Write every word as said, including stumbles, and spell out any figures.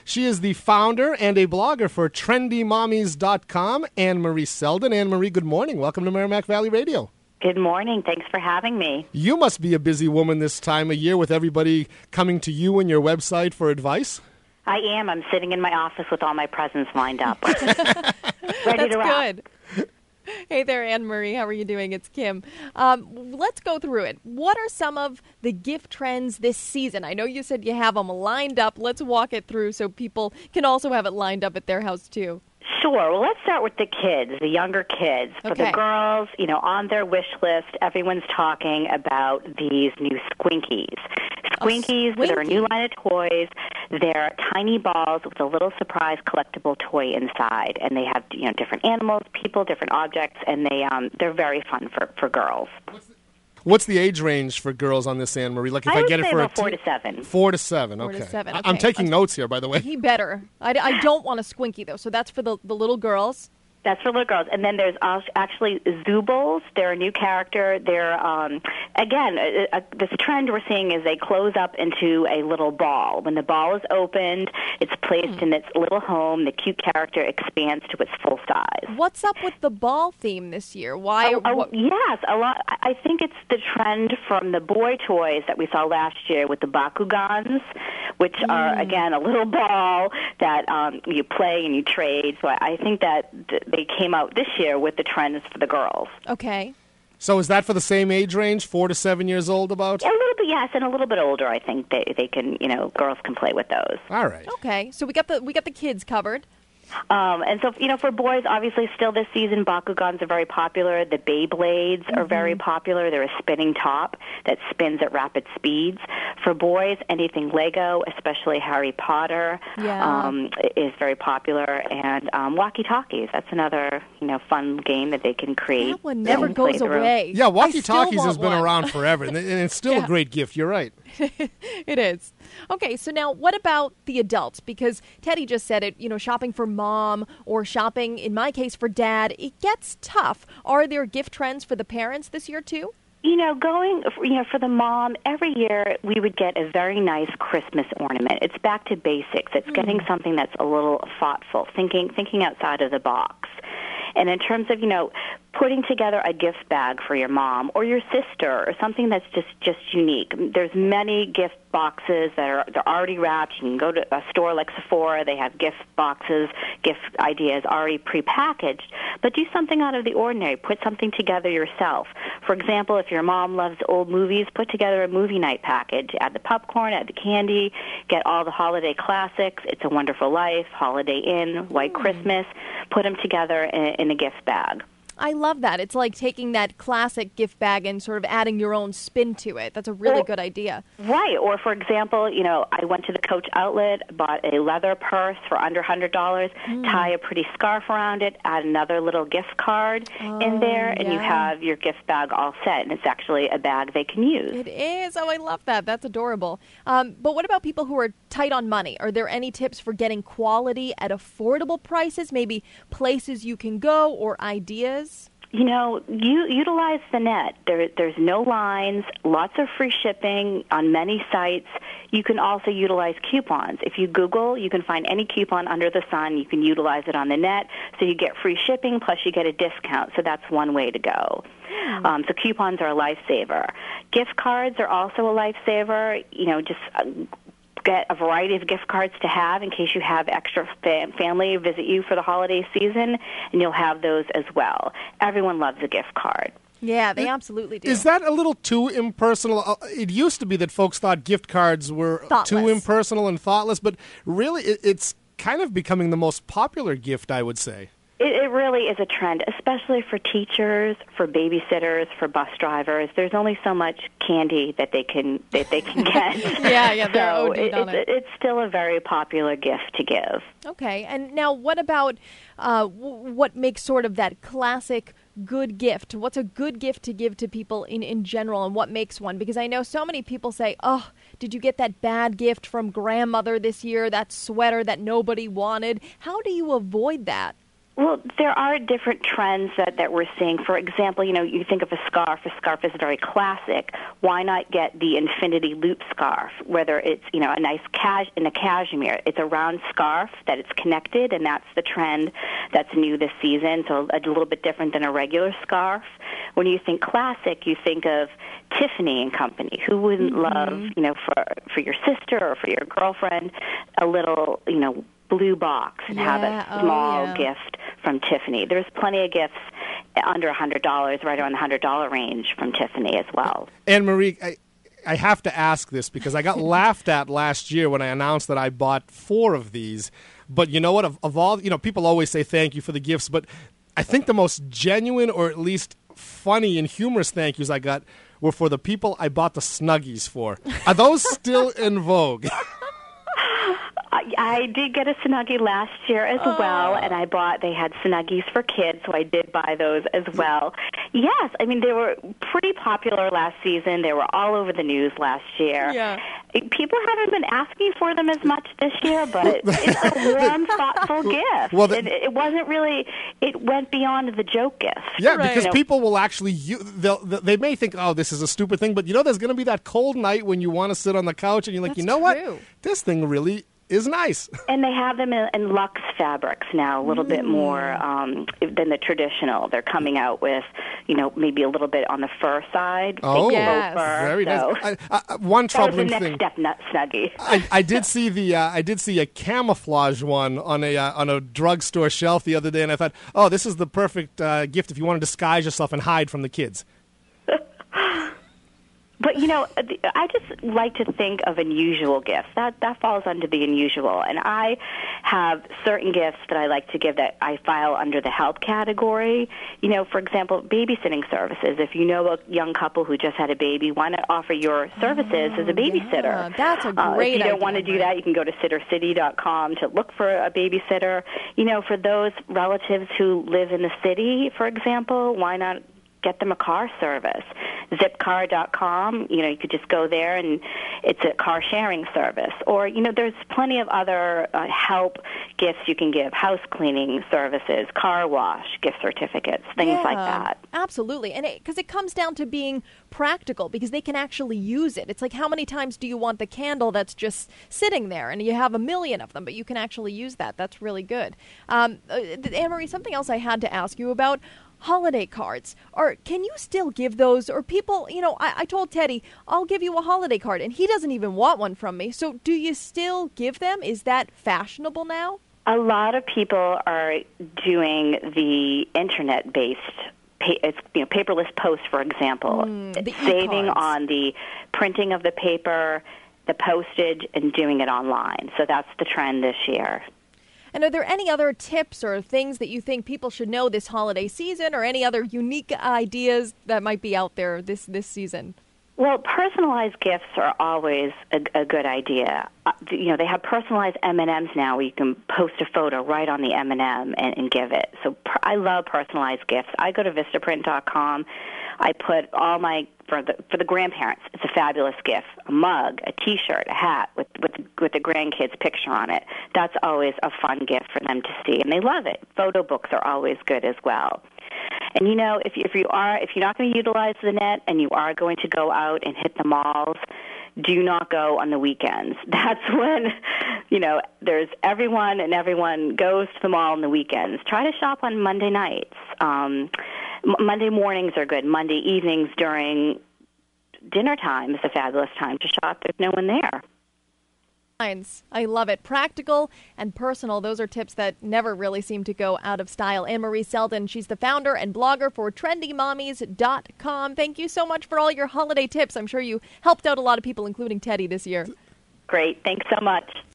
She is the founder and a blogger for trendy mommies dot com, Anne-Marie Selden. Anne-Marie, good morning. Welcome to Merrimack Valley Radio. Good morning. Thanks for having me. You must be a busy woman this time of year with everybody coming to you and your website for advice. I am. I'm sitting in my office with all my presents lined up. Ready That's to rock. good. Hey there, Anne-Marie. How are you doing? It's Kim. Um, let's go through it. What are some of the gift trends this season? I know you said you have them lined up. Let's walk it through so people can also have it lined up at their house, too. Sure. Well, let's start with the kids, the younger kids. For Okay. the girls, you know, on their wish list, everyone's talking about these new Squinkies. Squinkies, A they're a new Squinky. line of toys. They're tiny balls with a little surprise collectible toy inside, and they have, you know, different animals, people, different objects, and they um they're very fun for for girls. What's the age range for girls on this, Anne-Marie? Like if I I, would get it say for about a four teen- to seven. Four to seven. Four to Okay. seven, I- I'm okay. taking notes here, by the way. He better. I, I don't want a Squinky, though, so that's for the, the little girls. That's for little girls. And then there's als- actually Zoobles. They're a new character. They're, um, again, uh, uh, this trend we're seeing is they close up into a little ball. When the ball is opened, it's placed in its little home. The cute character expands to its full size. What's up with the ball theme this year? Why? Oh, oh, what- yes, a lot. I I think it's the trend from the boy toys that we saw last year with the Bakugans, which are again a little ball that um, you play and you trade. So I, I think that th- they came out this year with the trends for the girls. Okay. So is that for the same age range, four to seven years old about? A little bit, yes, and a little bit older. I think they they can, you know, girls can play with those. All right. Okay. So we got the we got the kids covered. Um, and so, you know, for boys, obviously, still this season, Bakugans are very popular. The Beyblades are very popular. They're a spinning top that spins at rapid speeds. For boys, anything Lego, especially Harry Potter, Yeah. um, is very popular. And um, walkie-talkies, that's another, you know, fun game that they can create. That one never and play goes through. away. Yeah, I walkie-talkies still has want been one. around forever, and and it's still Yeah. a great gift. You're right. It is. Okay, so now what about the adults? Because Teddy just said it, you know, shopping for mom or shopping, in my case, for dad, it gets tough. Are there gift trends for the parents this year, too? You know, going, you know, for the mom, every year we would get a very nice Christmas ornament. It's back to basics. It's getting something that's a little thoughtful, thinking thinking outside of the box. And in terms of, you know, putting together a gift bag for your mom or your sister or something that's just, just unique. There's many gift boxes that are they're already wrapped. You can go to a store like Sephora. They have gift boxes, gift ideas already prepackaged. But do something out of the ordinary. Put something together yourself. For example, if your mom loves old movies, put together a movie night package. Add the popcorn, add the candy, get all the holiday classics. It's a Wonderful Life, Holiday Inn, White Christmas. Put them together in, in a gift bag. I love that. It's like taking that classic gift bag and sort of adding your own spin to it. That's a really Well, good idea. Right. Or, for example, you know, I went to the Coach outlet, bought a leather purse for under one hundred dollars, tie a pretty scarf around it, add another little gift card in there, and you yeah. have your gift bag all set. And it's actually a bag they can use. It is. Oh, I love that. That's adorable. Um, but what about people who are tight on money? Are there any tips for getting quality at affordable prices? Maybe places you can go or ideas? You know, you utilize the net. There, there's no lines, lots of free shipping on many sites. You can also utilize coupons. If you Google, you can find any coupon under the sun. You can utilize it on the net, so you get free shipping, plus you get a discount. So that's one way to go. Um, so coupons are a lifesaver. Gift cards are also a lifesaver. You know, just uh, get a variety of gift cards to have in case you have extra fa- family visit you for the holiday season, and you'll have those as well. Everyone loves a gift card. Yeah, they absolutely do. Is that a little too impersonal? Uh, It used to be that folks thought gift cards were too Thoughtless. impersonal and thoughtless, but really it, it's kind of becoming the most popular gift, I would say. It, it really is a trend, especially for teachers, for babysitters, for bus drivers. There's only so much candy that they can that they can get. Yeah, yeah, they're so OD'd it, on it's, it. it's still a very popular gift to give. Okay, and now what about uh, w- what makes sort of that classic good gift? What's a good gift to give to people in, in general, and what makes one? Because I know so many people say, oh, did you get that bad gift from grandmother this year, that sweater that nobody wanted? How do you avoid that? Well, there are different trends that, that we're seeing. For example, you know, you think of a scarf. A scarf is very classic. Why not get the infinity loop scarf? Whether it's, you know, a nice cash in a cashmere, it's a round scarf that it's connected, and that's the trend that's new this season. So a little bit different than a regular scarf. When you think classic, you think of Tiffany and Company. Who wouldn't mm-hmm. love, you know, for for your sister or for your girlfriend, a little, you know, blue box and yeah, have a small oh, yeah. gift from Tiffany. There's plenty of gifts under one hundred dollars, right around the one hundred dollars range from Tiffany as well. Anne Marie, I, I have to ask this because I got laughed at last year when I announced that I bought four of these. But you know what? Of, of all, you know, people always say thank you for the gifts, but I think the most genuine or at least funny and humorous thank yous I got were for the people I bought the Snuggies for. Are those still in vogue? I, I did get a Snuggie last year as oh. well, and I bought, they had Snuggies for kids, so I did buy those as well. Yes, I mean, they were pretty popular last season. They were all over the news last year. Yeah. People haven't been asking for them as much this year, but it's a warm, thoughtful gift. Well, the, it, it wasn't really, it went beyond the joke gift. Yeah, right. because you know, people will actually, use, they'll, they may think, oh, this is a stupid thing, but you know there's going to be that cold night when you want to sit on the couch and you're like, That's you know true. what? This thing really is nice. And they have them in, in luxe fabrics now, a little mm. bit more um, than the traditional. They're coming out with, you know, maybe a little bit on the fur side. Oh, yes. fur, very so. nice. I, I, one troubling that was the thing. next step, nut snuggie. I, I did see the uh, I did see a camouflage one on a uh, on a drugstore shelf the other day, and I thought, oh, this is the perfect uh, gift if you want to disguise yourself and hide from the kids. But, you know, I just like to think of unusual gifts. That that falls under the unusual. And I have certain gifts that I like to give that I file under the help category. You know, for example, babysitting services. If you know a young couple who just had a baby, why not offer your services oh, as a babysitter? Yeah, that's a great uh, If you don't idea, want to do right? that, you can go to sitter city dot com to look for a babysitter. You know, for those relatives who live in the city, for example, why not get them a car service? Zipcar dot com, you know, you could just go there and it's a car sharing service. Or, you know, there's plenty of other uh, help gifts you can give, house cleaning services, car wash, gift certificates, things yeah, like that. Absolutely. And because it, it comes down to being practical, because they can actually use it. It's like, how many times do you want the candle that's just sitting there? And you have a million of them, but you can actually use that. That's really good. Um, uh, Anne Marie, something else I had to ask you about. Holiday cards, or can you still give those? Or people, you know, I, I told Teddy, I'll give you a holiday card, and he doesn't even want one from me. So do you still give them? Is that fashionable now? A lot of people are doing the internet-based it's, you know, paperless post, for example, mm, the saving e-cards. on the printing of the paper, the postage, and doing it online. So that's the trend this year. And are there any other tips or things that you think people should know this holiday season, or any other unique ideas that might be out there this, this season? Well, personalized gifts are always a, a good idea. Uh, you know, they have personalized M and M's now where you can post a photo right on the M and M and, and give it. So per, I love personalized gifts. I go to Vistaprint dot com. I put all my, for the for the grandparents, it's a fabulous gift. A mug, a T-shirt, a hat with, with, with the grandkids' picture on it. That's always a fun gift for them to see, and they love it. Photo books are always good as well. And, you know, if you, if you are, if you're not going to utilize the net and you are going to go out and hit the malls, do not go on the weekends. That's when, you know, there's everyone and everyone goes to the mall on the weekends. Try to shop on Monday nights. Um, Monday mornings are good. Monday evenings during dinner time is a fabulous time to shop. There's no one there. I love it. Practical and personal. Those are tips that never really seem to go out of style. Anne Marie Selden, she's the founder and blogger for trendy mommies dot com. Thank you so much for all your holiday tips. I'm sure you helped out a lot of people, including Teddy, this year. Great. Thanks so much.